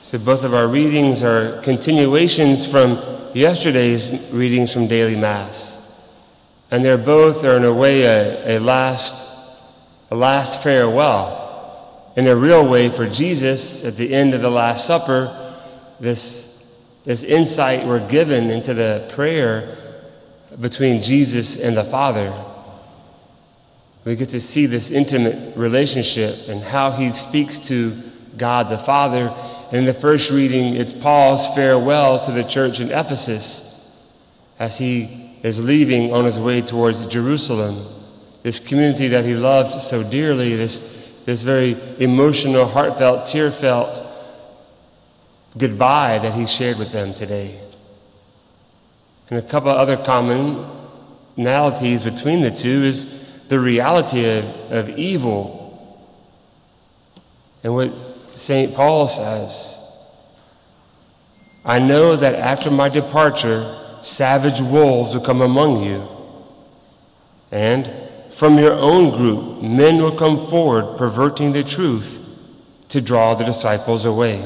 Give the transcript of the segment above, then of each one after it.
So both of our readings are continuations from yesterday's readings from Daily Mass. And they're both in a way a last farewell. In a real way for Jesus, at the end of the Last Supper, this insight we're given into the prayer between Jesus and the Father. We get to see this intimate relationship and how he speaks to God the Father. And in the first reading, it's Paul's farewell to the church in Ephesus as he is leaving on his way towards Jerusalem, this community that he loved so dearly, this very emotional, heartfelt, tear-felt goodbye that he shared with them today. And a couple of other commonalities between the two is the reality of evil. And what St. Paul says, I know that after my departure, savage wolves will come among you. And from your own group, men will come forward, perverting the truth to draw the disciples away.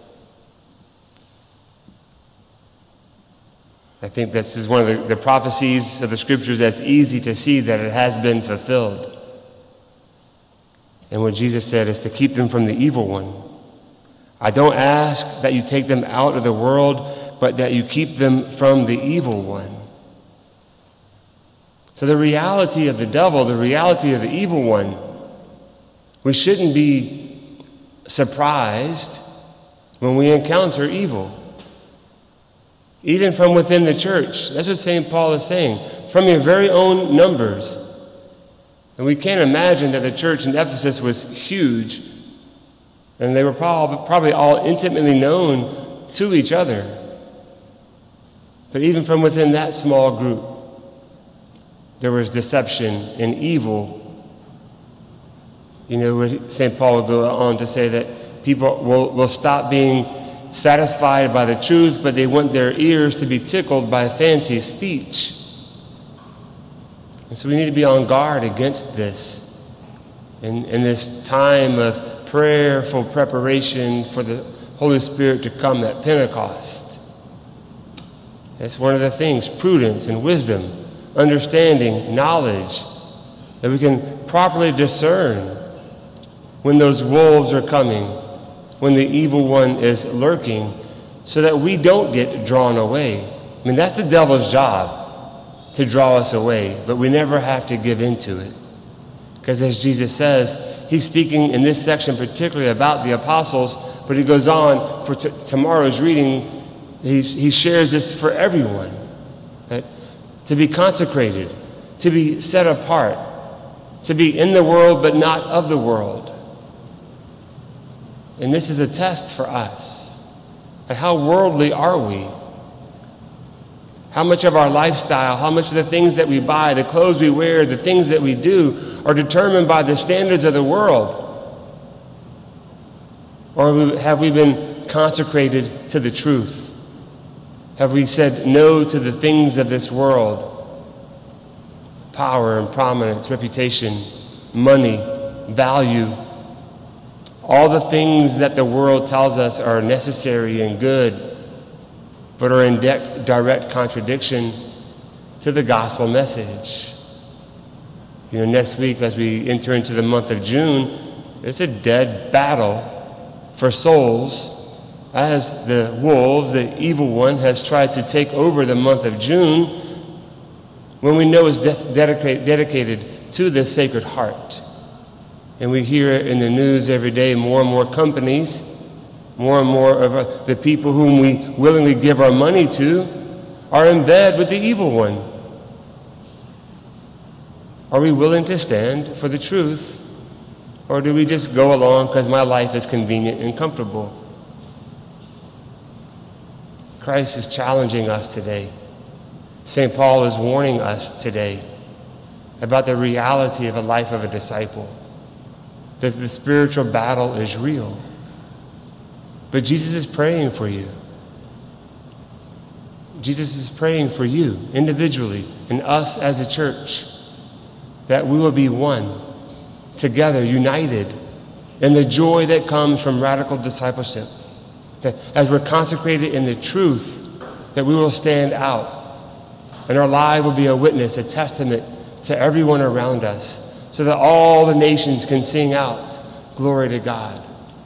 I think this is one of the prophecies of the scriptures that's easy to see that it has been fulfilled. And what Jesus said is to keep them from the evil one. I don't ask that you take them out of the world, but that you keep them from the evil one. So the reality of the devil, the reality of the evil one, we shouldn't be surprised when we encounter evil. Even from within the church. That's what St. Paul is saying. From your very own numbers. And we can't imagine that the church in Ephesus was huge. And they were probably all intimately known to each other. But even from within that small group, there was deception and evil. You know, St. Paul will go on to say that people will stop being satisfied by the truth, but they want their ears to be tickled by fancy speech. And so we need to be on guard against this. In this time of prayerful preparation for the Holy Spirit to come at Pentecost. That's one of the things, prudence and wisdom, understanding, knowledge, that we can properly discern when those wolves are coming, when the evil one is lurking, so that we don't get drawn away. I mean, that's the devil's job, to draw us away, but we never have to give into it. Because as Jesus says, he's speaking in this section particularly about the apostles, but he goes on for tomorrow's reading, he shares this for everyone, that to be consecrated, to be set apart, to be in the world but not of the world. And this is a test for us. How worldly are we? How much of our lifestyle, how much of the things that we buy, the clothes we wear, the things that we do are determined by the standards of the world? Or have we been consecrated to the truth? Have we said no to the things of this world? Power and prominence, reputation, money, value. All the things that the world tells us are necessary and good, but are in direct contradiction to the gospel message. You know, next week as we enter into the month of June, it's a dead battle for souls as the wolves, the evil one, has tried to take over the month of June when we know it's dedicated to the Sacred Heart. And we hear in the news every day more and more companies, more and more of the people whom we willingly give our money to are in bed with the evil one. Are we willing to stand for the truth? Or do we just go along because my life is convenient and comfortable? Christ is challenging us today. St. Paul is warning us today about the reality of a life of a disciple. That the spiritual battle is real. But Jesus is praying for you. Jesus is praying for you individually and us as a church, that we will be one, together, united, in the joy that comes from radical discipleship. that as we're consecrated in the truth, that we will stand out, and our life will be a witness, a testament to everyone around us, so that all the nations can sing out, glory to God.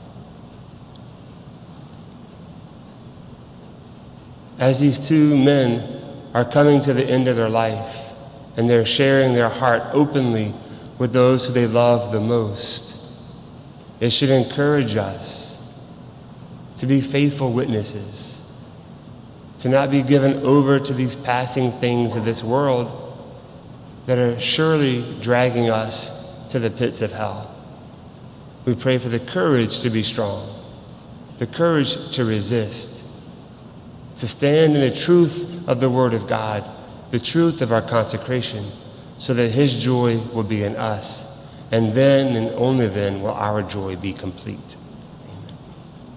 As these two men are coming to the end of their life, and they're sharing their heart openly with those who they love the most, it should encourage us to be faithful witnesses, to not be given over to these passing things of this world that are surely dragging us to the pits of hell. We pray for the courage to be strong, the courage to resist, to stand in the truth of the Word of God, the truth of our consecration, so that His joy will be in us, and then and only then will our joy be complete.